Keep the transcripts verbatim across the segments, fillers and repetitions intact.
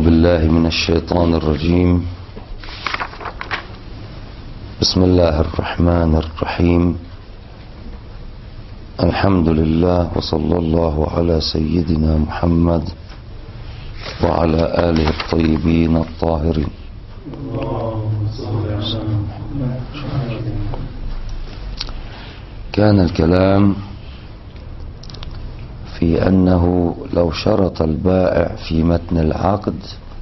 بالله من الشيطان الرجيم. بسم الله الرحمن الرحيم. الحمد لله وصلى الله على سيدنا محمد وعلى آله الطيبين الطاهرين. كان الكلام في أنه لو شرط البائع في متن العقد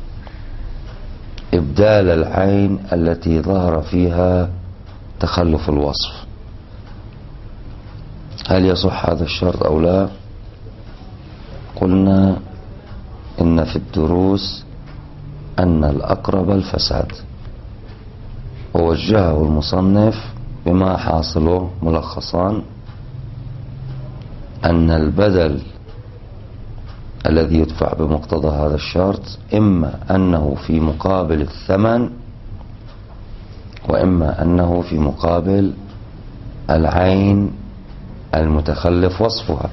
إبدال العين التي ظهر فيها تخلف الوصف، هل يصح هذا الشرط أو لا؟ قلنا إن في الدروس أن الأقرب الفساد، ووجهه المصنف بما حاصله ملخصان أن البدل الذي يدفع بمقتضى هذا الشرط إما أنه في مقابل الثمن وإما أنه في مقابل العين المتخلف وصفها.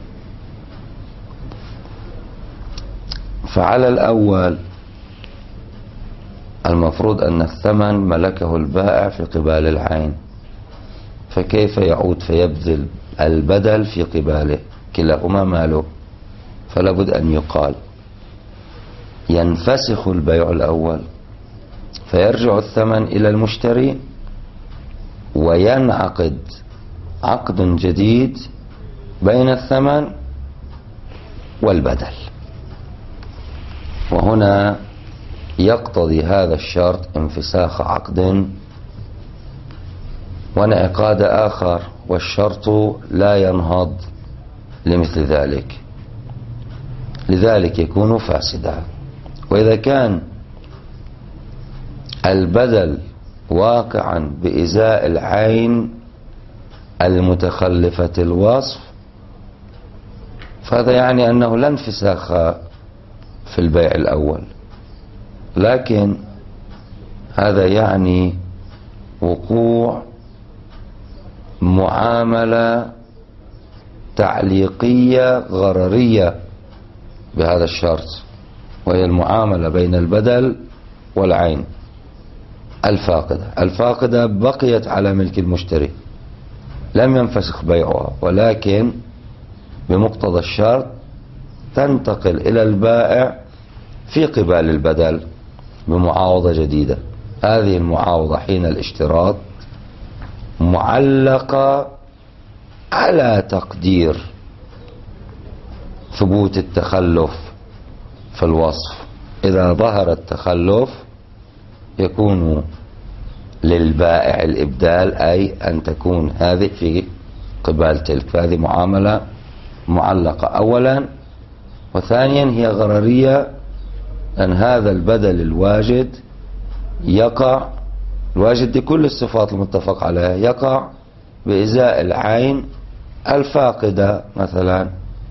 فعلى الأول المفروض أن الثمن ملكه البائع في قبال العين، فكيف يعود فيبذل البدل في قباله؟ كلاهما ماله، فلا بد أن يقال ينفسخ البيع الأول فيرجع الثمن إلى المشتري وينعقد عقد جديد بين الثمن والبدل. وهنا يقتضي هذا الشرط انفساخ عقد وانعقاد آخر، والشرط لا ينهض لمثل ذلك، لذلك يكون فاسدا. وإذا كان البدل واقعا بإزاء العين المتخلفة الوصف فهذا يعني أنه لا انفساخ في البيع الأول، لكن هذا يعني وقوع معاملة تعليقية غررية بهذا الشرط، وهي المعاملة بين البدل والعين الفاقدة. الفاقدة بقيت على ملك المشتري، لم ينفسخ بيعها، ولكن بمقتضى الشرط تنتقل إلى البائع في قبال البدل بمعاوضة جديدة. هذه المعاوضة حين الاشتراط معلقة على تقدير ثبوت التخلف في الوصف. إذا ظهر التخلف يكون للبائع الإبدال، أي أن تكون هذه في قبال تلك، فهذه معاملة معلقة أولا. وثانيا هي غررية، أن هذا البدل الواجد يقع الواجد بكل الصفات المتفق عليها يقع بإزاء العين الفاقدة مثلا،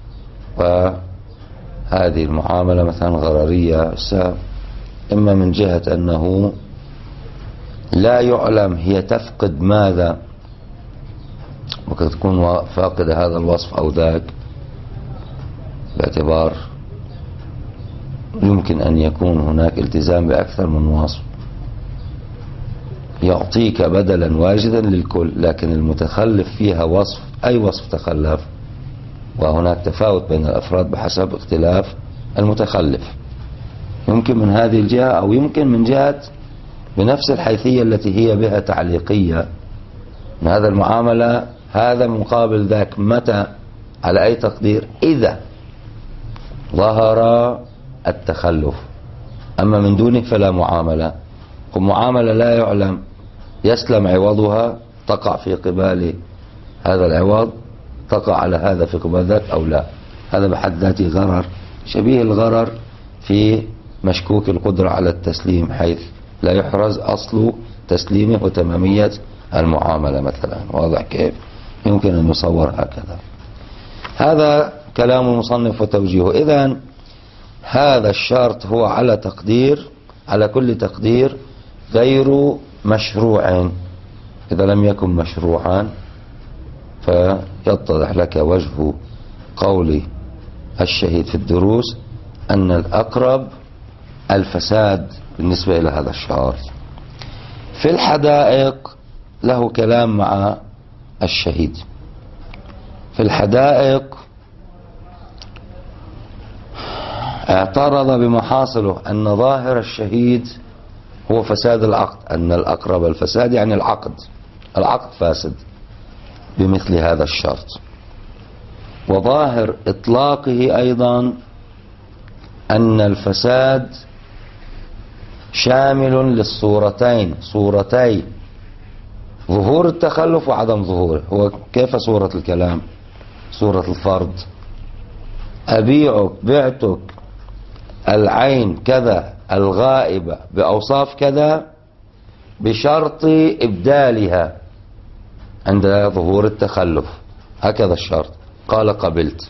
وهذه المعاملة مثلا غررية، إما من جهة أنه لا يعلم هي تفقد ماذا، وقد تكون فاقدة هذا الوصف أو ذاك، باعتبار يمكن أن يكون هناك التزام بأكثر من وصف. يعطيك بدلا واجدا للكل، لكن المتخلف فيها وصف، أي وصف تخلف، وهناك تفاوت بين الأفراد بحسب اختلاف المتخلف. يمكن من هذه الجهة، أو يمكن من جهة بنفس الحيثية التي هي بها تعليقية، من هذا المعاملة هذا مقابل ذاك. متى؟ على أي تقدير؟ إذا ظهر التخلف، أما من دونه فلا معاملة. ومعاملة لا يعلم يسلم عوضها تقع في قبال هذا العوض، تقع على هذا في قبال ذاك أو لا، هذا بحد ذاته غرر، شبيه الغرر في مشكوك القدرة على التسليم، حيث لا يحرز أصل تسليمه وتمامية المعاملة مثلا. واضح كيف؟ يمكن أن يصور هكذا. هذا كلام المصنف وتوجيهه. إذن هذا الشرط هو على تقدير، على كل تقدير غير مشروع. إذا لم يكن مشروعا فيتضح لك وجه قول الشهيد في الدروس أن الأقرب الفساد بالنسبة إلى هذا الشرط. في الحدائق له كلام مع الشهيد. في الحدائق اعترض بمحاصله أن ظاهر الشهيد هو فساد العقد، أن الأقرب الفساد يعني العقد، العقد فاسد بمثل هذا الشرط. وظاهر إطلاقه أيضا أن الفساد شامل للصورتين، صورتي ظهور التخلف وعدم ظهوره. هو كيف صورة الكلام؟ صورة الفرض، أبيعك بعتك العين كذا الغائبة بأوصاف كذا بشرط إبدالها عند ظهور التخلف، هكذا الشرط. قال قبلت.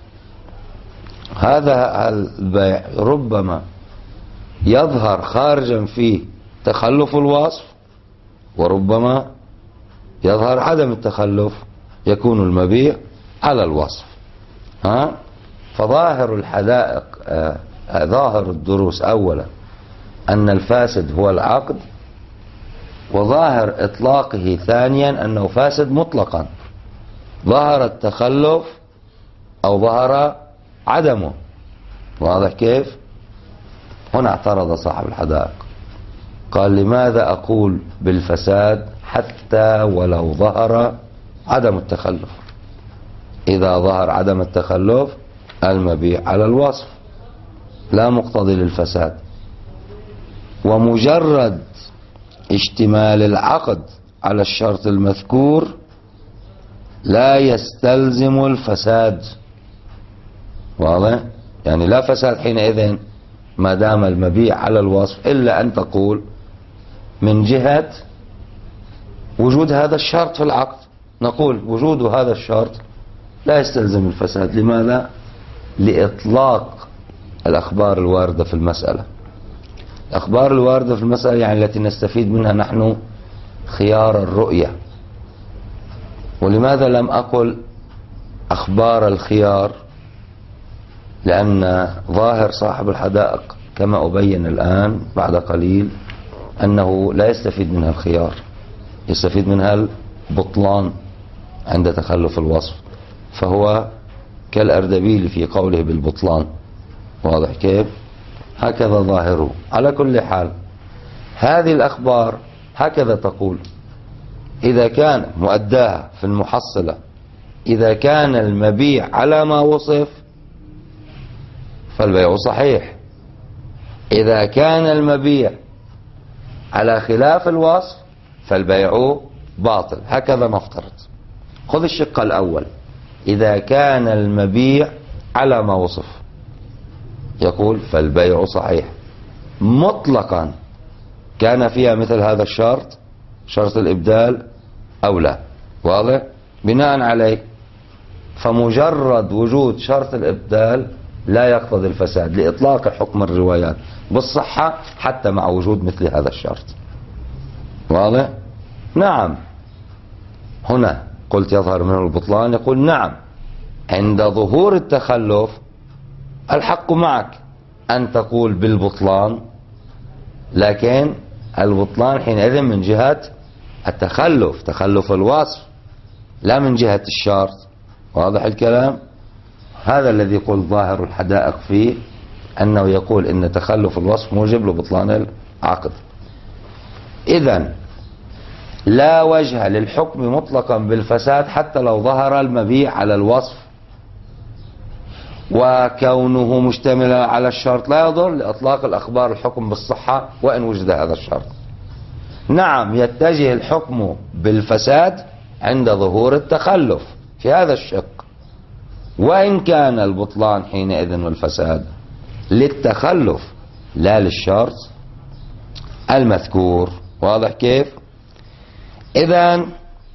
هذا البيع ربما يظهر خارجا فيه تخلف الوصف، وربما يظهر عدم التخلف، يكون المبيع على الوصف. ها؟ فظاهر الحدائق آه ظاهر الدروس أولا أن الفاسد هو العقد، وظاهر إطلاقه ثانيا أنه فاسد مطلقا، ظهر التخلف أو ظهر عدمه. واضح كيف؟ هنا اعترض صاحب الحدائق، قال لماذا أقول بالفساد حتى ولو ظهر عدم التخلف؟ إذا ظهر عدم التخلف المبيع على الوصف لا مقتضي للفساد، ومجرد اشتمال العقد على الشرط المذكور لا يستلزم الفساد. واضح؟ يعني لا فساد حينئذ ما دام المبيع على الوصف، إلا أن تقول من جهة وجود هذا الشرط في العقد، نقول وجود هذا الشرط لا يستلزم الفساد. لماذا؟ لإطلاق الأخبار الواردة في المسألة. الأخبار الواردة في المسألة يعني التي نستفيد منها نحن خيار الرؤية. ولماذا لم أقل أخبار الخيار؟ لأن ظاهر صاحب الحدائق كما أبين الآن بعد قليل أنه لا يستفيد منها الخيار، يستفيد منها البطلان عند تخلف الوصف، فهو كالأردبيل في قوله بالبطلان. واضح كيف؟ هكذا ظاهره. على كل حال هذه الأخبار هكذا تقول: إذا كان مؤداها في المحصلة، إذا كان المبيع على ما وصف فالبيع صحيح، إذا كان المبيع على خلاف الوصف فالبيع باطل. هكذا نفترض. خذ الشق الأول: إذا كان المبيع على ما وصف، يقول فالبيع صحيح مطلقا، كان فيها مثل هذا الشرط، شرط الإبدال أو لا. واضح؟ بناء عليه فمجرد وجود شرط الإبدال لا يقتضي الفساد، لإطلاق حكم الروايات بالصحة حتى مع وجود مثل هذا الشرط. واضح؟ نعم. هنا قلت يظهر منه البطلان، يقول نعم عند ظهور التخلف الحق معك أن تقول بالبطلان، لكن البطلان حينئذ من جهة التخلف، تخلف الوصف، لا من جهة الشرط. واضح الكلام؟ هذا الذي يقول ظاهر الحدائق فيه، أنه يقول إن تخلف الوصف موجب لبطلان العقد. إذن لا وجه للحكم مطلقا بالفساد حتى لو ظهر المبيع على الوصف، وكونه مشتملا على الشرط لا يضر لإطلاق الأخبار الحكم بالصحة وإن وجد هذا الشرط. نعم يتجه الحكم بالفساد عند ظهور التخلف في هذا الشق، وإن كان البطلان حينئذ والفساد للتخلف لا للشرط المذكور. واضح كيف؟ إذن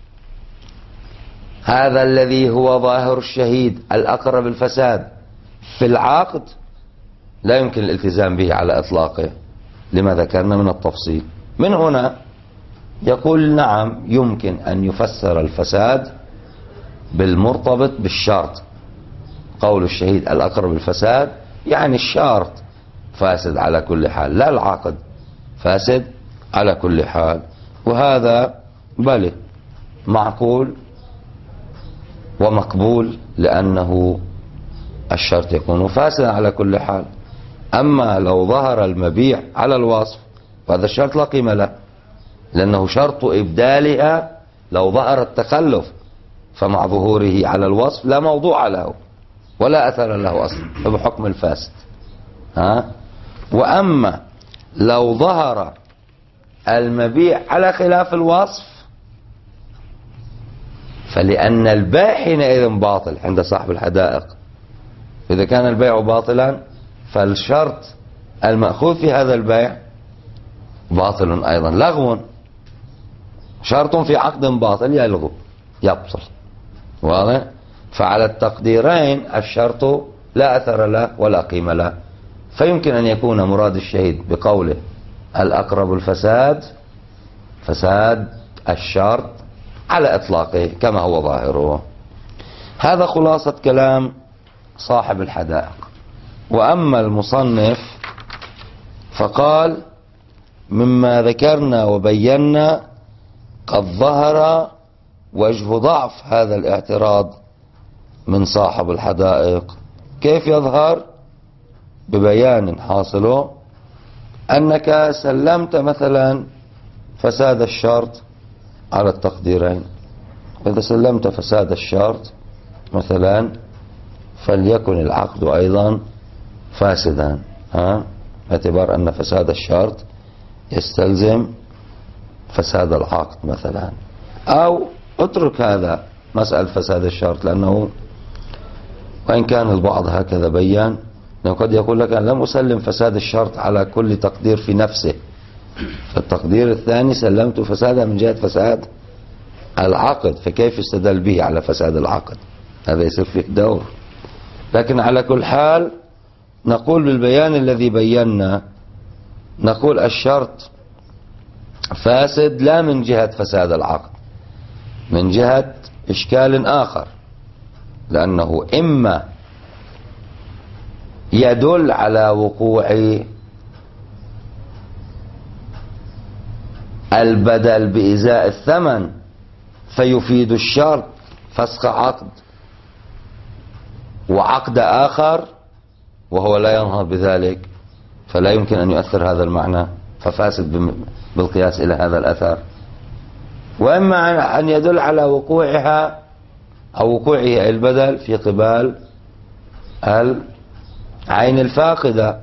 هذا الذي هو ظاهر الشهيد الأقرب الفساد في العقد لا يمكن الالتزام به على إطلاقه لما ذكرنا من التفصيل. من هنا يقول نعم يمكن أن يفسر الفساد بالمرتبط بالشرط. قول الشهيد الأقرب الفساد يعني الشرط فاسد على كل حال، لا العقد فاسد على كل حال. وهذا بله معقول ومقبول، لأنه الشرط يكون فاسدا على كل حال. أما لو ظهر المبيع على الوصف فهذا الشرط لا قيمة له، لأنه شرط إبدالها لو ظهر التخلف، فمع ظهوره على الوصف لا موضوع له ولا أثر له أصلا، فبحكم الفاسد. ها؟ وأما لو ظهر المبيع على خلاف الوصف فلأن البيع حينئذ باطل عند صاحب الحدائق. إذا كان البيع باطلا فالشرط المأخوذ في هذا البيع باطل أيضا، لغو، شرط في عقد باطل يلغو يبطل. واضح؟ فعلى التقديرين الشرط لا أثر له ولا قيمة له. فيمكن أن يكون مراد الشهيد بقوله الأقرب الفساد فساد الشرط على إطلاقه كما هو ظاهره. هذا خلاصة كلام صاحب الحدائق. وأما المصنف فقال مما ذكرنا وبينا قد ظهر وجه ضعف هذا الاعتراض من صاحب الحدائق. كيف يظهر؟ ببيان حاصله أنك سلمت مثلا فساد الشرط على التقديرين. إذا سلمت فساد الشرط مثلا فليكن العقد أيضا فاسدا، ها؟ باعتبار أن فساد الشرط يستلزم فساد العقد مثلا. أو اترك هذا مسألة فساد الشرط، لأنه وإن كان البعض هكذا بيان لأنه قد يقول لك أنا لم أسلم فساد الشرط على كل تقدير في نفسه، فالتقدير الثاني سلمت فسادها من جهة فساد العقد، فكيف استدل به على فساد العقد؟ هذا يصير فيه دور. لكن على كل حال نقول بالبيان الذي بينا، نقول الشرط فاسد لا من جهة فساد العقد، من جهة إشكال آخر، لأنه إما يدل على وقوع البدل بإزاء الثمن فيفيد الشرط فسخ عقد وعقد آخر وهو لا ينهض بذلك، فلا يمكن أن يؤثر هذا المعنى ففاسد بالقياس إلى هذا الأثر. وإما أن يدل على وقوعها أو وقوعه البدل في قبال العين الفاقدة،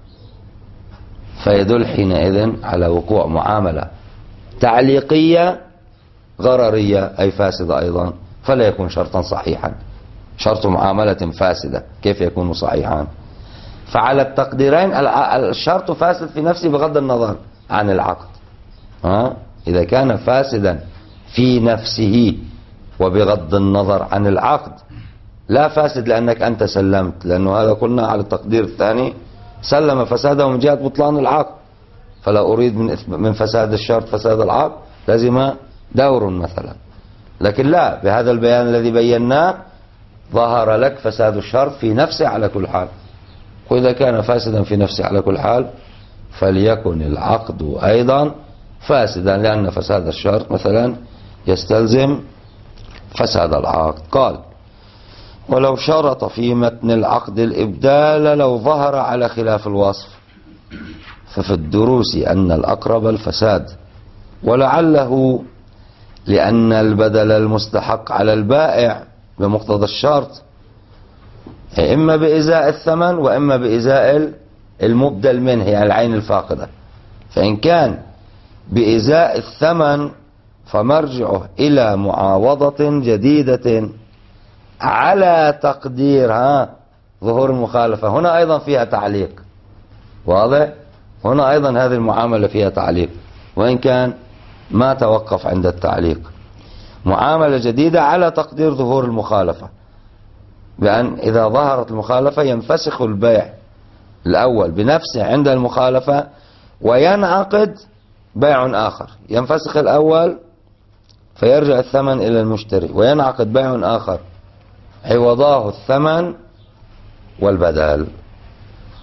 فيدل حينئذ على وقوع معاملة تعليقية غررية أي فاسدة أيضا، فلا يكون شرطا صحيحا. شرط معاملة فاسدة كيف يكون صحيحا؟ فعلى التقديرين الشرط فاسد في نفسه بغض النظر عن العقد. ها؟ إذا كان فاسدا في نفسه وبغض النظر عن العقد، لا فاسد لأنك أنت سلمت، لأنه هذا قلنا على التقدير الثاني سلم فساده من جهة بطلان العقد، فلا أريد من من فساد الشرط فساد العقد لازم دور مثلا. لكن لا، بهذا البيان الذي بيناه ظهر لك فساد الشرط في نفسه على كل حال. وإذا كان فاسدا في نفسه على كل حال فليكن العقد أيضا فاسدا، لأن فساد الشرط مثلا يستلزم فساد العقد. قال ولو شرط في متن العقد الإبدال لو ظهر على خلاف الوصف ففي الدروس أن الأقرب الفساد، ولعله لأن البدل المستحق على البائع بمقتضى الشرط إما بإزاء الثمن وإما بإزاء المبدل منه يعني العين الفاقدة. فإن كان بإزاء الثمن فمرجعه إلى معاوضة جديدة على تقدير ها ظهور المخالفة. هنا أيضا فيها تعليق واضح، هنا أيضا هذه المعاملة فيها تعليق وإن كان ما توقف عند التعليق. معاملة جديدة على تقدير ظهور المخالفة، بأن إذا ظهرت المخالفة ينفسخ البيع الأول بنفسه عند المخالفة وينعقد بيع آخر. ينفسخ الأول فيرجع الثمن إلى المشتري وينعقد بيع آخر عوضاه الثمن والبدل.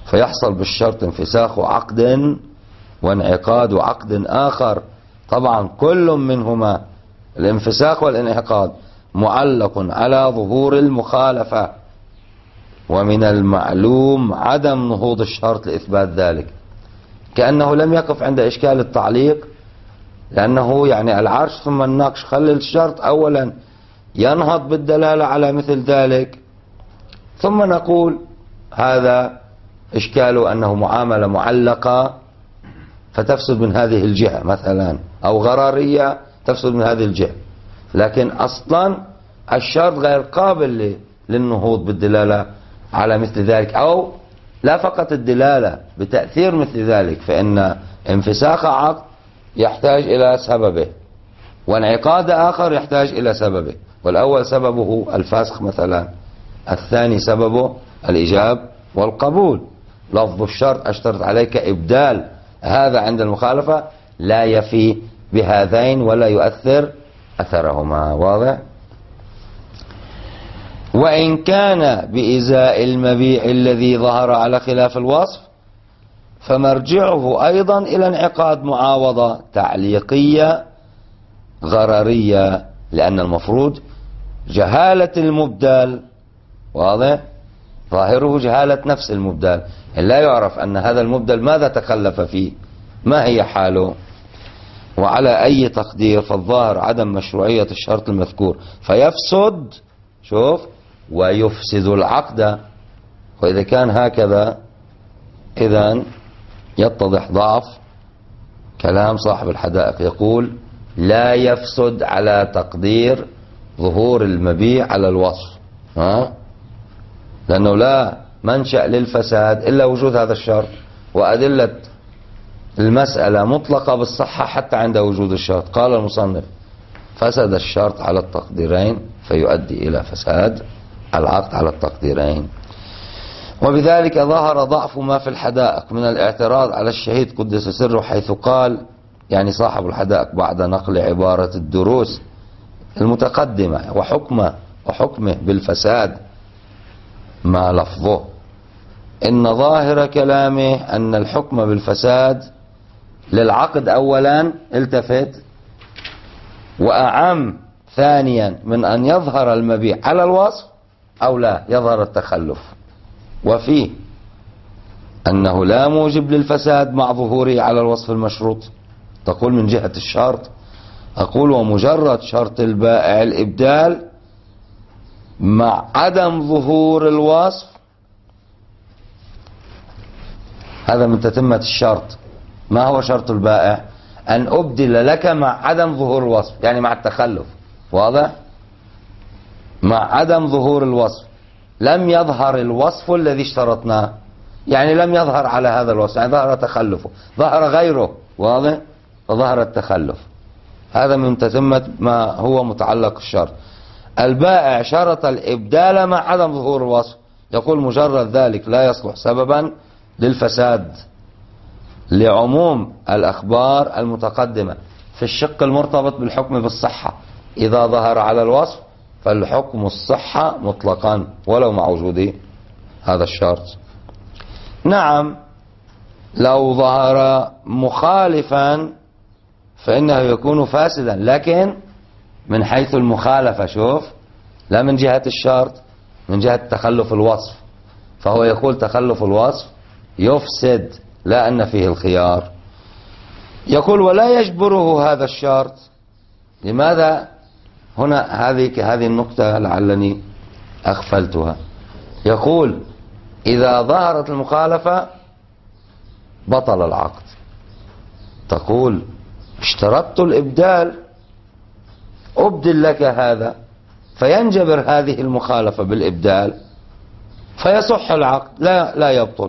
فيحصل بالشرط انفساخ عقد وانعقاد عقد آخر. طبعا كل منهما الانفساخ والانعقاد معلق على ظهور المخالفة، ومن المعلوم عدم نهوض الشرط لإثبات ذلك، كأنه لم يقف عند إشكال التعليق، لأنه يعني العرش ثم النقش. خلي الشرط أولا ينهض بالدلالة على مثل ذلك، ثم نقول هذا إشكاله أنه معاملة معلقة فتفسد من هذه الجهة مثلا، أو غرارية تفسد من هذه الجهة. لكن أصلا الشرط غير قابل للنهوض بالدلالة على مثل ذلك، أو لا فقط الدلالة بتأثير مثل ذلك، فإن انفساخ عقد يحتاج إلى سببه، وانعقاد آخر يحتاج إلى سببه، والأول سببه الفسخ مثلا، الثاني سببه الإجاب والقبول. لفظ الشرط أشترط عليك إبدال، هذا عند المخالفة لا يفي بهذين ولا يؤثر أثرهما. واضح؟ وإن كان بإزاء المبيع الذي ظهر على خلاف الوصف فمرجعه أيضا إلى انعقاد معاوضة تعليقية غررية، لأن المفروض جهالة المبدل. واضح؟ ظاهره جهالة نفس المبدل، لا يعرف أن هذا المبدل ماذا تخلف فيه، ما هي حاله. وعلى أي تقدير فالظاهر عدم مشروعية الشرط المذكور فيفسد، شوف، ويفسد العقد. وإذا كان هكذا إذن يتضح ضعف كلام صاحب الحدائق، يقول لا يفسد على تقدير ظهور المبيع على الوصف، ها؟ لأنه لا منشأ للفساد إلا وجود هذا الشرط، وأدلة المسألة مطلقة بالصحة حتى عند وجود الشرط. قال المصنف فسد الشرط على التقديرين فيؤدي إلى فساد العقد على التقديرين. وبذلك ظهر ضعف ما في الحدائق من الاعتراض على الشهيد قدس سره، حيث قال، يعني صاحب الحدائق بعد نقل عبارة الدروس المتقدمة وحكمه وحكمه بالفساد ما لفظه، إن ظاهر كلامه أن الحكم بالفساد للعقد أولا التفت، وأعم ثانيا من أن يظهر المبيع على الوصف أو لا يظهر التخلف. وفيه أنه لا موجب للفساد مع ظهوره على الوصف المشروط. تقول من جهة الشرط، أقول ومجرد شرط البائع الإبدال مع عدم ظهور الوصف، هذا من تتمة الشرط. ما هو شرط البائع؟ أن أبدل لك مع عدم ظهور الوصف، يعني مع التخلف. واضح؟ مع عدم ظهور الوصف، لم يظهر الوصف الذي اشترطناه، يعني لم يظهر على هذا الوصف، يعني ظهر تخلفه، ظهر غيره. واضح؟ فظهر التخلف. هذا من تتمة ما هو متعلق الشرط. البائع شرط الإبدال مع عدم ظهور الوصف، يقول مجرد ذلك لا يصلح سببا للفساد، لعموم الأخبار المتقدمة في الشق المرتبط بالحكم بالصحة. إذا ظهر على الوصف فالحكم الصحة مطلقا ولو مع وجود هذا الشرط. نعم، لو ظهر مخالفا فإنه يكون فاسدا، لكن من حيث المخالفة، شوف، لا من جهة الشرط، من جهة تخلف الوصف. فهو يقول تخلف الوصف يفسد، لا أن فيه الخيار. يقول ولا يجبره هذا الشرط. لماذا هنا هذه هذه النقطة لعلني أغفلتها؟ يقول إذا ظهرت المخالفة بطل العقد. تقول اشترطت الإبدال، أبدل لك هذا، فينجبر هذه المخالفة بالإبدال فيصح العقد، لا لا يبطل.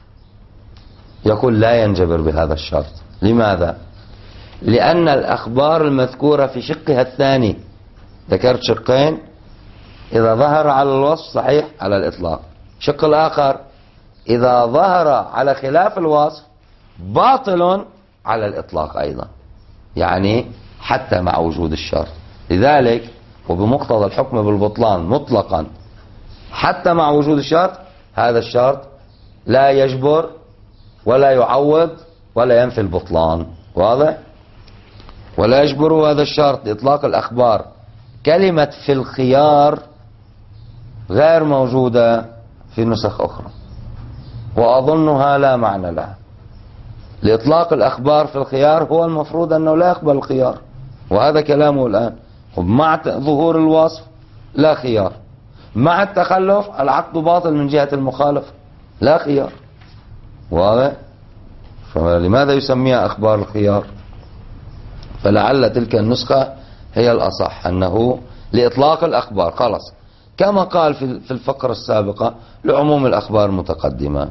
يقول لا ينجبر بهذا الشرط. لماذا؟ لأن الأخبار المذكورة في شقها الثاني، ذكرت شقين، إذا ظهر على الوصف صحيح على الإطلاق، شق الآخر إذا ظهر على خلاف الوصف باطل على الإطلاق أيضا، يعني حتى مع وجود الشرط. لذلك وبمقتضى الحكم بالبطلان مطلقا حتى مع وجود الشرط، هذا الشرط لا يجبر ولا يعوض ولا ينفي البطلان. واضح؟ ولا يجبر هذا الشرط لإطلاق الأخبار. كلمة في الخيار غير موجودة في نسخ أخرى، وأظنها لا معنى لها. لإطلاق الأخبار في الخيار هو المفروض أنه لا يقبل الخيار، وهذا كلامه الآن. مع ظهور الوصف لا خيار، مع التخلف العقد باطل من جهة المخالفة، لا خيار. واضح؟ فلماذا يسميها أخبار الخيار؟ فلعل تلك النسخة هي الأصح، أنه لإطلاق الأخبار خلص، كما قال في الفقرة السابقة لعموم الأخبار المتقدمة.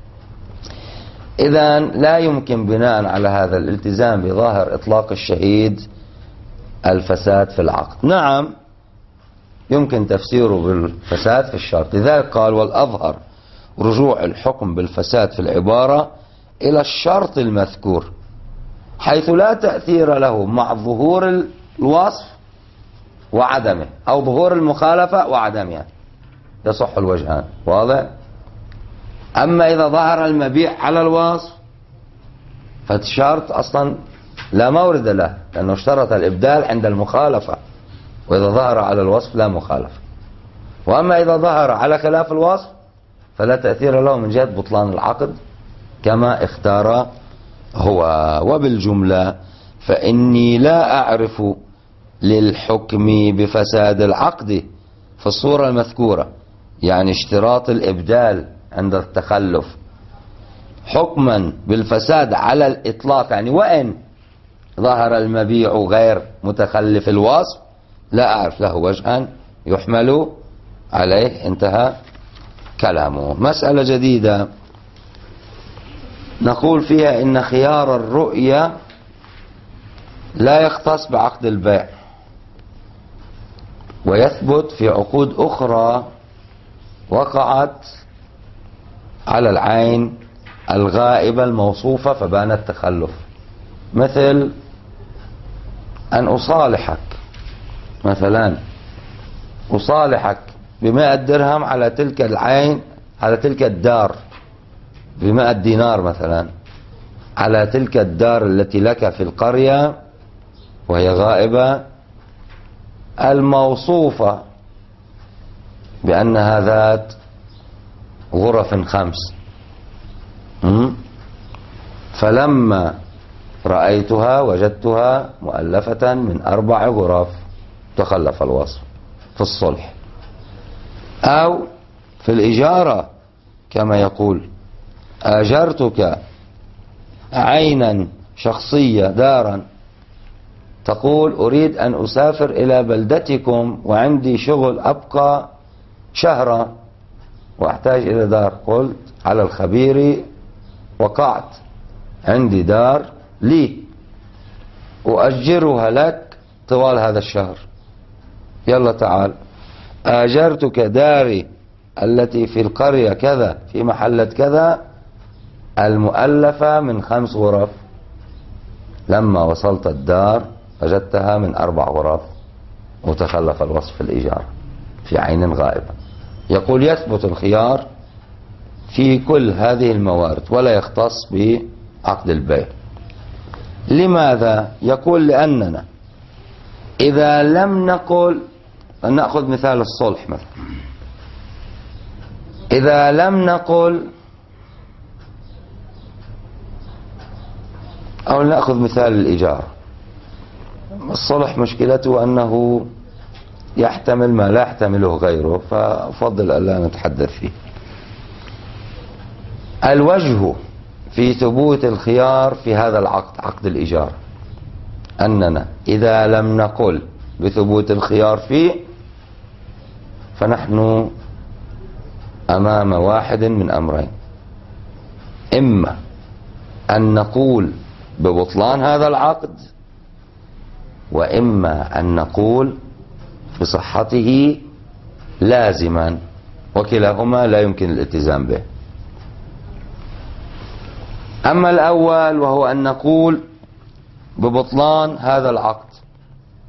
إذن لا يمكن بناء على هذا الالتزام بظاهر إطلاق الشهيد الفساد في العقد. نعم يمكن تفسيره بالفساد في الشرط، لذلك قال والأظهر رجوع الحكم بالفساد في العبارة إلى الشرط المذكور، حيث لا تأثير له مع ظهور الوصف وعدمه، أو ظهور المخالفة وعدمها، يصح الوجهان. واضح؟ أما إذا ظهر المبيع على الوصف فالشرط أصلا لا مورد له، لأنه اشترط الإبدال عند المخالفة، وإذا ظهر على الوصف لا مخالفة. وأما إذا ظهر على خلاف الوصف فلا تأثير له من جهة بطلان العقد كما اختار هو. وبالجملة فإني لا أعرف للحكم بفساد العقد في الصورة المذكورة، يعني اشتراط الإبدال عند التخلف، حكما بالفساد على الإطلاق، يعني وإن ظهر المبيع غير متخلف الوصف لا أعرف له وجها يحمل عليه. انتهى كلامه. مسألة جديدة نقول فيها إن خيار الرؤية لا يختص بعقد البيع، ويثبت في عقود أخرى وقعت على العين الغائبة الموصوفة فبان التخلف، مثل أن أصالحك مثلا، أصالحك بمائة درهم على تلك العين، على تلك الدار بمائة دينار مثلا، على تلك الدار التي لك في القرية وهي غائبة الموصوفة بأنها ذات غرف خمس، فلما رأيتها وجدتها مؤلفة من أربع غرف، تخلف الوصف في الصلح. أو في الإجارة كما يقول آجرتك عينا شخصية دارا، تقول أريد أن أسافر إلى بلدتكم وعندي شغل أبقى شهرا وأحتاج إلى دار، قلت على الخبير وقعت، عندي دار لي أؤجرها لك طوال هذا الشهر، يلا تعال آجرتك داري التي في القرية كذا في محلة كذا المؤلفة من خمس غرف، لما وصلت الدار وجدتها من أربع غرف وتخلف الوصف في الإيجار في عين غائبة. يقول يثبت الخيار في كل هذه الموارد ولا يختص بعقد البيع. لماذا؟ يقول لأننا إذا لم نقل، نأخذ مثال الصلح مثلا، إذا لم نقل أو نأخذ مثال الإيجار، الصلح مشكلته أنه يحتمل ما لا يحتمله غيره، فأفضل ألا نتحدث فيه. الوجه في ثبوت الخيار في هذا العقد، عقد الإيجار، أننا إذا لم نقل بثبوت الخيار فيه فنحن أمام واحد من أمرين: إما أن نقول ببطلان هذا العقد، وإما أن نقول بصحته لازما، وكلاهما لا يمكن الالتزام به. أما الأول وهو أن نقول ببطلان هذا العقد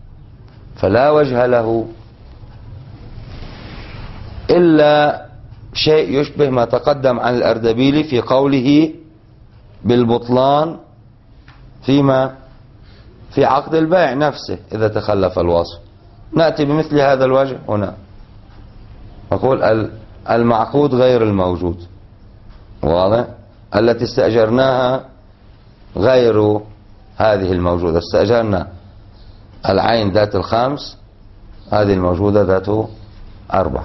فلا وجه له إلا شيء يشبه ما تقدم عن الأردبيلي في قوله بالبطلان فيما في عقد البيع نفسه إذا تخلف الوصف. نأتي بمثل هذا الوجه هنا، نقول المعقود غير الموجود، واضح؟ التي استأجرناها غير هذه الموجودة، استأجرنا العين ذات الخمس، هذه الموجودة ذات أربع،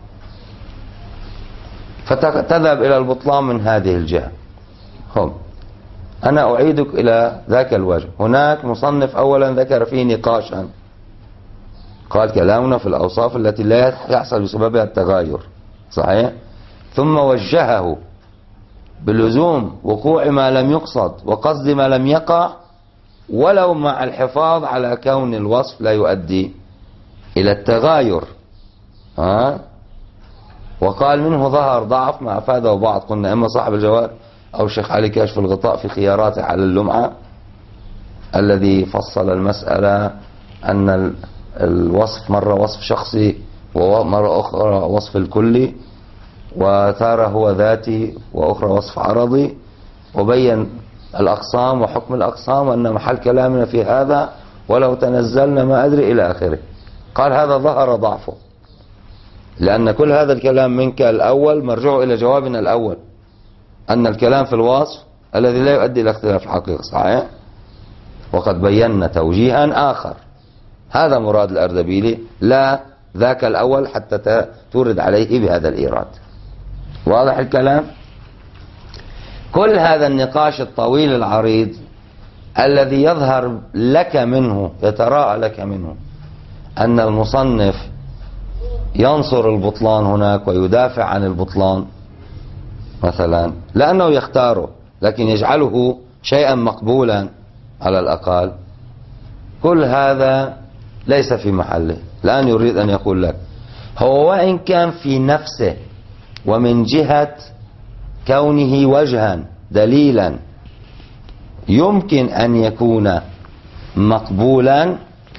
فتذهب إلى البطلان من هذه الجهة. هم أنا أعيدك إلى ذاك الوجه. هناك مصنف أولا ذكر فيه نقاشا، قال كلامنا في الأوصاف التي لا يحصل بسببها التغاير، صحيح؟ ثم وجهه بلزوم وقوع ما لم يقصد وقصد ما لم يقع، ولو مع الحفاظ على كون الوصف لا يؤدي إلى التغاير. ها؟ وقال منه ظهر ضعف ما أفاده بعض، قلنا إما صاحب الجواب أو الشيخ علي كاشف الغطاء في خياراته على اللمعة، الذي فصل المسألة أن الوصف مرة وصف شخصي ومرة أخرى وصف الكلي، وتارة هو ذاتي وأخرى وصف عرضي، وبين الأقسام وحكم الأقسام وأن محل كلامنا في هذا ولو تنزلنا ما أدري إلى آخره. قال هذا ظهر ضعفه، لأن كل هذا الكلام منك الأول مرجعه إلى جوابنا الأول، أن الكلام في الوصف الذي لا يؤدي إلى اختلاف الحقيقة، صحيح؟ وقد بينا توجيها آخر، هذا مراد الأردبيلي، لا ذاك الأول حتى تورد عليه بهذا الإيراد. واضح الكلام؟ كل هذا النقاش الطويل العريض الذي يظهر لك منه، يتراءى لك منه أن المصنف ينصر البطلان هناك ويدافع عن البطلان مثلا، لأنه يختاره لكن يجعله شيئا مقبولا على الأقل، كل هذا ليس في محله. الآن يريد أن يقول لك هو وإن كان في نفسه ومن جهة كونه وجها دليلا يمكن أن يكون مقبولا،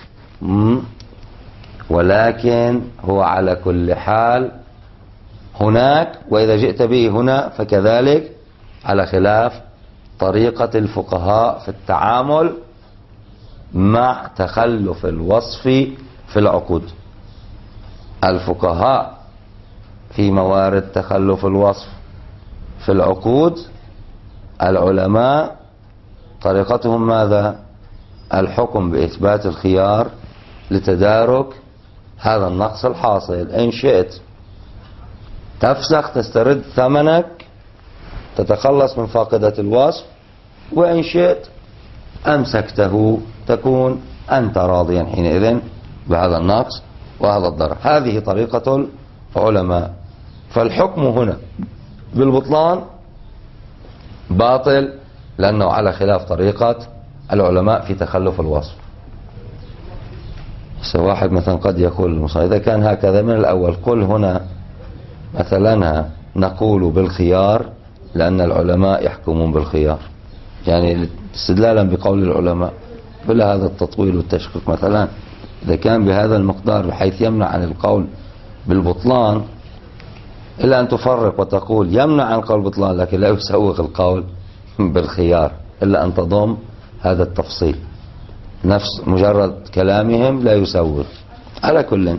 ولكن هو على كل حال هناك، وإذا جئت به هنا فكذلك على خلاف طريقة الفقهاء في التعامل مع تخلف الوصف في العقود. الفقهاء في موارد تخلف الوصف في العقود، العلماء طريقتهم ماذا؟ الحكم بإثبات الخيار لتدارك هذا النقص الحاصل. إن شئت تفسخ تسترد ثمنك تتخلص من فاقدة الوصف، وإن شئت أمسكته تكون أنت راضيا حينئذ بهذا النقص وهذا الضرر. هذه طريقة العلماء. فالحكم هنا بالبطلان باطل لأنه على خلاف طريقة العلماء في تخلف الوصف. واحد مثلا قد يقول إذا كان هكذا من الأول قل هنا مثلا نقول بالخيار لأن العلماء يحكمون بالخيار، يعني استدلالا بقول العلماء، بلا هذا التطويل والتشكيك. مثلا إذا كان بهذا المقدار بحيث يمنع عن القول بالبطلان، إلا أن تفرق وتقول يمنع عن قول بطلان لكن لا يسوغ القول بالخيار، إلا أن تضم هذا التفصيل، نفس مجرد كلامهم لا يسوغ. على كل،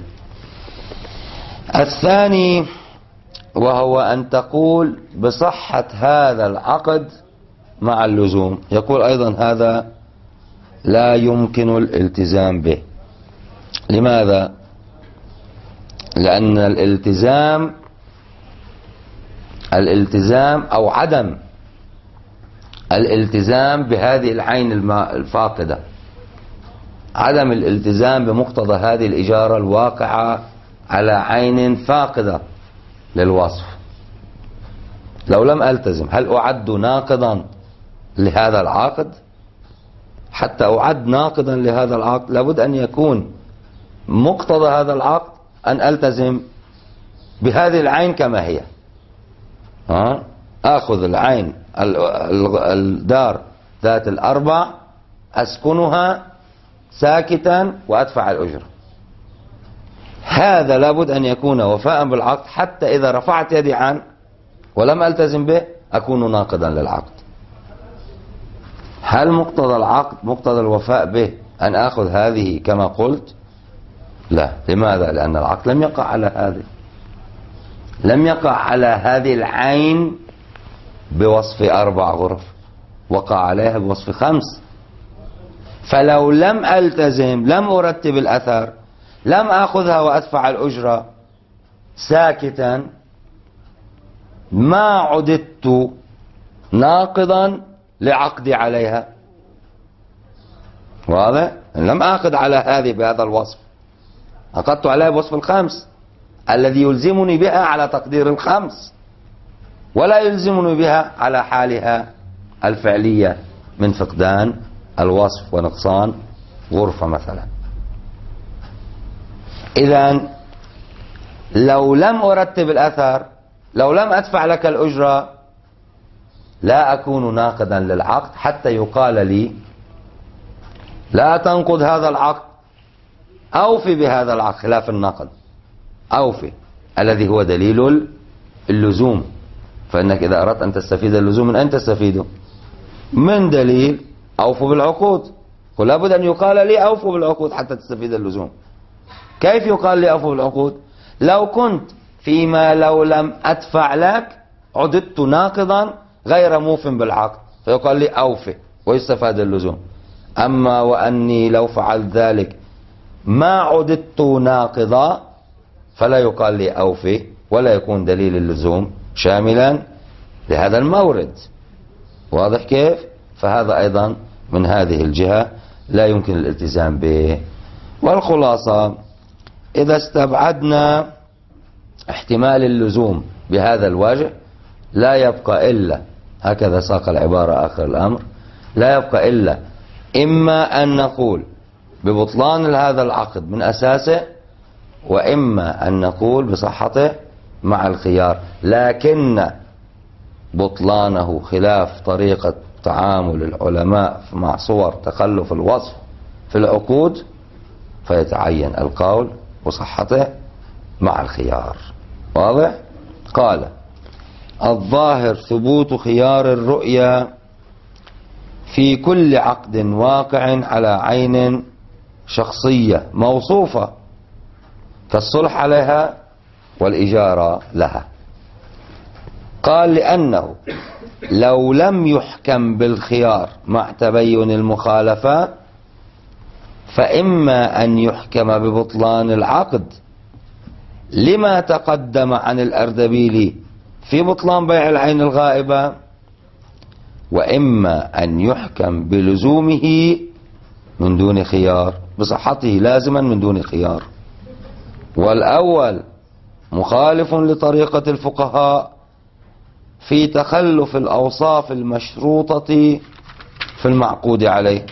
الثاني وهو أن تقول بصحة هذا العقد مع اللزوم. يقول أيضا هذا لا يمكن الالتزام به. لماذا؟ لأن الالتزام الالتزام أو عدم الالتزام بهذه العين الفاقدة، عدم الالتزام بمقتضى هذه الإجارة الواقعة على عين فاقدة للوصف. لو لم ألتزم هل أعد ناقضا لهذا العقد؟ حتى أعد ناقضا لهذا العقد لابد أن يكون مقتضى هذا العقد أن ألتزم بهذه العين كما هي. ها؟ أخذ العين الدار ذات الأربع أسكنها ساكتا وأدفع الأجرة. هذا لابد أن يكون وفاء بالعقد، حتى إذا رفعت يدي عنه ولم ألتزم به أكون ناقضا للعقد. هل مقتضى العقد مقتضى الوفاء به أن أخذ هذه كما قلت؟ لا. لماذا؟ لأن العقد لم يقع على هذه، لم يقع على هذه العين بوصف أربع غرف، وقع عليها بوصف خمس. فلو لم ألتزم، لم أرتب الأثر، لم أخذها وأدفع الأجرة ساكتا، ما عددت ناقضا لعقدي عليها. واضح؟ لم أخذ على هذه بهذا الوصف، عقدت عليها بوصف الخمس الذي يلزمني بها على تقدير الخمس، ولا يلزمني بها على حالها الفعلية من فقدان الوصف ونقصان غرفة مثلا. إذن لو لم أرتب الأثر، لو لم أدفع لك الأجرة، لا أكون ناقضا للعقد حتى يقال لي لا تنقض هذا العقد، أوفي بهذا العقد، خلاف النقد، أوفي الذي هو دليل اللزوم. فإنك إذا أردت أن تستفيد اللزوم من أين تستفيده؟ من دليل أوفوا بالعقود. ولا بد أن يقال لي أوفوا بالعقود حتى تستفيد اللزوم. كيف يقال لي أوفوا بالعقود؟ لو كنت فيما لو لم أدفع لك عددت ناقضا غير موف بالعقد، فيقال لي أوفي ويستفاد اللزوم. أما وأني لو فعلت ذلك ما عددت ناقضا فلا يقال لي أوفي، ولا يكون دليل اللزوم شاملا لهذا المورد. واضح كيف؟ فهذا أيضا من هذه الجهة لا يمكن الالتزام به. والخلاصة إذا استبعدنا احتمال اللزوم بهذا الوجه لا يبقى إلا، هكذا ساق العبارة آخر الأمر، لا يبقى إلا إما أن نقول ببطلان هذا العقد من أساسه، وإما أن نقول بصحته مع الخيار، لكن بطلانه خلاف طريقة تعامل العلماء مع صور تخلف الوصف في العقود، فيتعين القول بصحته مع الخيار. واضح؟ قال الظاهر ثبوت خيار الرؤيا في كل عقد واقع على عين شخصية موصوفة كالصلح عليها والإجارة لها. قال لأنه لو لم يحكم بالخيار مع تبين المخالفة فإما أن يحكم ببطلان العقد لما تقدم عن الأردبيلي في بطلان بيع العين الغائبة، وإما أن يحكم بلزومه من دون خيار، بصحته لازما من دون خيار. والأول مخالف لطريقة الفقهاء في تخلف الأوصاف المشروطة في المعقود عليه،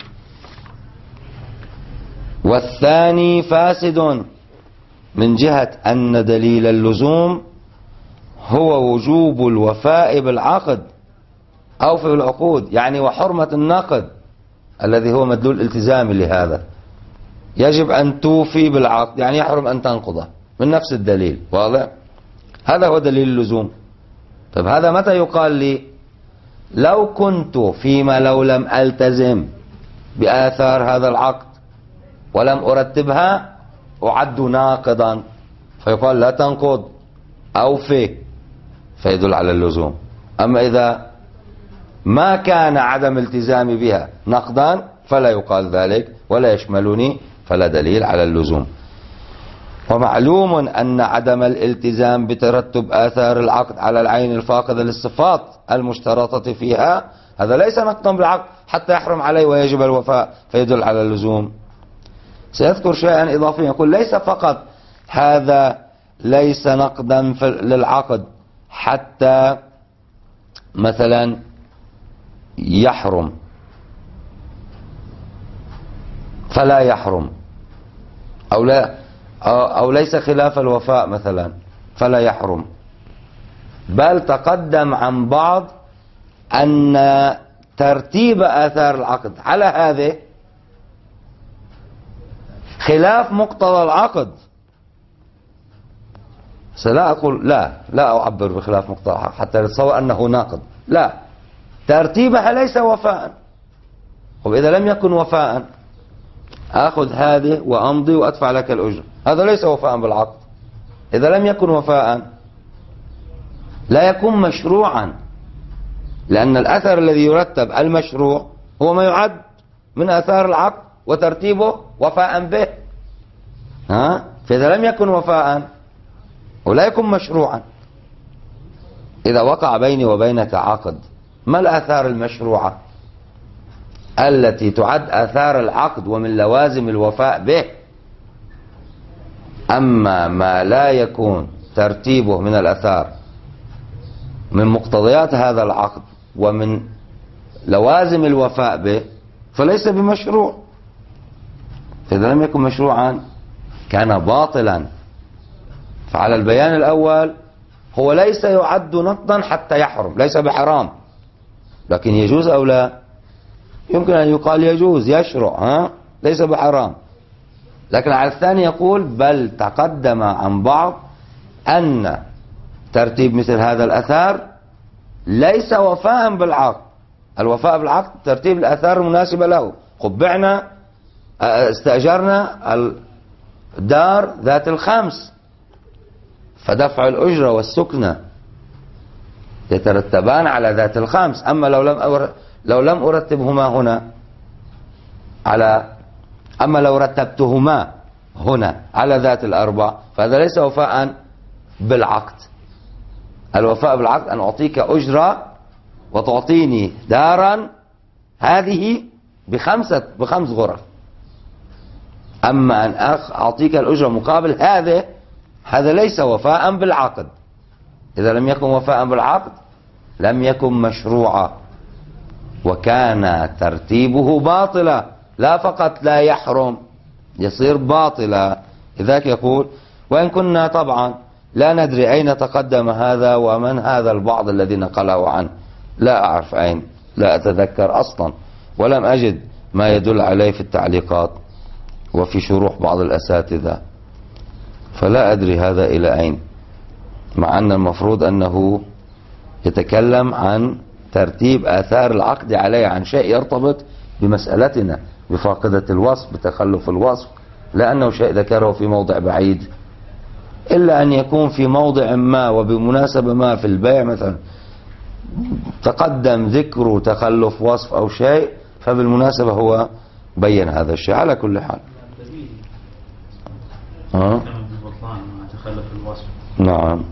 والثاني فاسد من جهة أن دليل اللزوم هو وجوب الوفاء بالعقد أو في العقود، يعني وحرمة النقد الذي هو مدلول التزامي لهذا. يجب أن توفي بالعقد، يعني يحرم أن تنقضه من نفس الدليل. واضح؟ هذا هو دليل اللزوم. طيب هذا متى يقال لي؟ لو كنت فيما لو لم ألتزم بآثار هذا العقد ولم أرتبها أعد ناقضا، فيقال لا تنقض أوفي، فيدل على اللزوم. أما إذا ما كان عدم التزامي بها نقضا فلا يقال ذلك ولا يشملني، فلا دليل على اللزوم. ومعلوم أن عدم الالتزام بترتب آثار العقد على العين الفاقدة للصفات المشترطة فيها هذا ليس نقضا بالعقد حتى يحرم عليه ويجب الوفاء فيدل على اللزوم. سيذكر شيئا إضافيا، يقول ليس فقط هذا ليس نقضا للعقد حتى مثلا يحرم فلا يحرم، أو لا أو ليس خلاف الوفاء مثلا فلا يحرم، بل تقدم عن بعض أن ترتيب آثار العقد على هذه خلاف مقتضى العقد، سلا أقول لا لا أعبر بخلاف مقتضاها حتى يتصور أنه ناقض، لا، ترتيبها ليس وفاء. وإذا لم يكن وفاء أخذ هذه وأمضي وأدفع لك الأجر، هذا ليس وفاء بالعقد. إذا لم يكن وفاء لا يكون مشروعا، لأن الأثر الذي يرتب المشروع هو ما يعد من آثار العقد وترتيبه وفاء به. ها؟ فإذا لم يكن وفاء ولا يكون مشروعا، إذا وقع بيني وبينك عقد، ما الآثار المشروعة التي تعد آثار العقد ومن لوازم الوفاء به؟ أما ما لا يكون ترتيبه من الآثار من مقتضيات هذا العقد ومن لوازم الوفاء به فليس بمشروع. فإذا لم يكن مشروعا كان باطلا. فعلى البيان الأول هو ليس يعد نقضا حتى يحرم، ليس بحرام، لكن يجوز أو لا؟ يمكن أن يقال يجوز، يشرع، ها؟ ليس بحرام. لكن على الثاني يقول بل تقدم عن بعض أن ترتيب مثل هذا الأثار ليس وفاء بالعقد. الوفاء بالعقد ترتيب الأثار المناسبة له. قبعنا، استأجرنا الدار ذات الخمس، فدفع الأجرة والسكنة يترتبان على ذات الخمس. أما لو لم أور... لو لم أرتبهما هنا على أما لو رتبتهما هنا على ذات الأربع فهذا ليس وفاء بالعقد. الوفاء بالعقد أن أعطيك أجرة وتعطيني دارا هذه بخمسة بخمس غرف، أما أن أعطيك الأجرة مقابل هذا هذا ليس وفاء بالعقد. إذا لم يكن وفاء بالعقد لم يكن مشروعا، وكان ترتيبه باطلا، لا فقط لا يحرم، يصير باطلا. لذلك يقول وإن كنا طبعا لا ندري أين تقدم هذا ومن هذا البعض الذي نقله عنه، لا أعرف أين، لا أتذكر أصلا، ولم أجد ما يدل عليه في التعليقات وفي شروح بعض الأساتذة، فلا أدري هذا إلى أين، مع أن المفروض أنه يتكلم عن ترتيب آثار العقد عليه، عن شيء يرتبط بمسألتنا بفاقدة الوصف، بتخلف الوصف، لأنه شيء ذكره في موضع بعيد، إلا أن يكون في موضع ما وبمناسبة ما في البيع مثلا تقدم ذكر تخلف وصف أو شيء، فبالمناسبة هو بين هذا الشيء. على كل حال أه؟ نعم.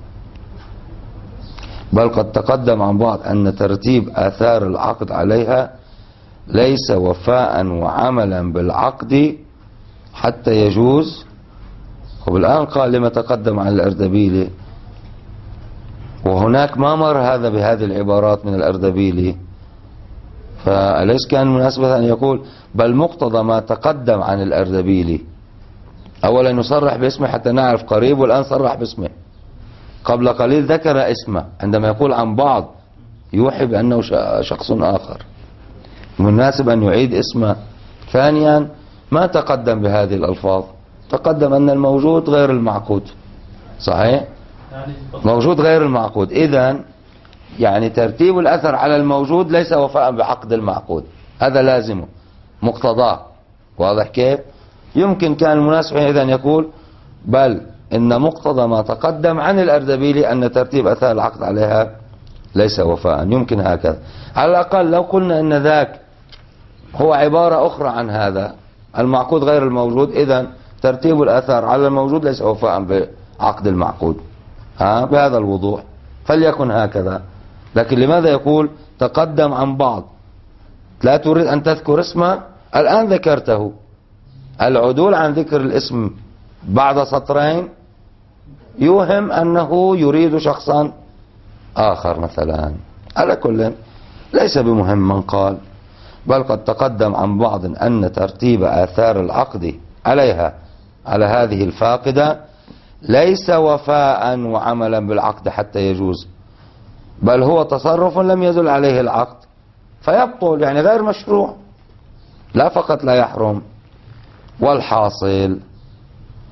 بل قد تقدم عن بعض أن ترتيب آثار العقد عليها ليس وفاء وعملا بالعقد حتى يجوز. وبالآن قال لما تقدم عن الأردبيلي، وهناك ما مر هذا بهذه العبارات من الأردبيلي، فأليس كان مناسبة أن يقول بل مقتضى ما تقدم عن الأردبيلي؟ أولا يصرح باسمه حتى نعرف قريب، والآن صرح باسمه، قبل قليل ذكر اسمه، عندما يقول عن بعض يوحي بأنه شخص آخر، مناسب أن يعيد اسمه. ثانيا ما تقدم بهذه الألفاظ، تقدم أن الموجود غير المعقود، صحيح؟ موجود غير المعقود، إذن يعني ترتيب الأثر على الموجود ليس وفاء بعقد المعقود، هذا لازمه مقتضاه. واضح كيف؟ يمكن كان المناسب إذن يقول بل إن مقتضى ما تقدم عن الأردبيلي أن ترتيب أثار العقد عليها ليس وفاء، يمكن هكذا. على الأقل لو قلنا إن ذاك هو عبارة أخرى عن هذا المعقود غير الموجود، إذن ترتيب الأثار على الموجود ليس وفاء بعقد المعقود، ها بهذا الوضوح، فليكن هكذا. لكن لماذا يقول تقدم عن بعض؟ لا تريد أن تذكر اسمه، الآن ذكرته. العدول عن ذكر الاسم بعد سطرين يوهم أنه يريد شخصا آخر مثلا. على كل ليس بمهم من قال بل قد تقدم عن بعض أن ترتيب آثار العقد عليها على هذه الفاقدة ليس وفاء وعملا بالعقد حتى يجوز، بل هو تصرف لم يدل عليه العقد فيبطل، يعني غير مشروع، لا فقط لا يحرم. والحاصل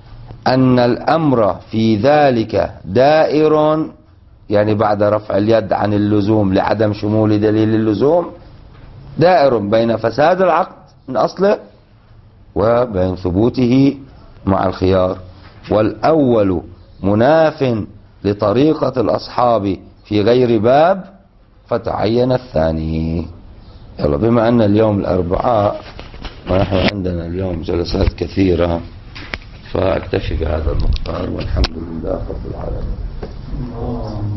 أن الأمر في ذلك دائر، يعني بعد رفع اليد عن اللزوم لعدم شمول دليل اللزوم، دائر بين فساد العقد من أصله وبين ثبوته مع الخيار. والأول مناف لطريقة الأصحاب في غير باب، فتعين الثاني. يلا، بما أن اليوم الأربعاء ونحن عندنا اليوم جلسات كثيرة، فأكتفي بهذا المقدار، والحمد لله رب العالمين.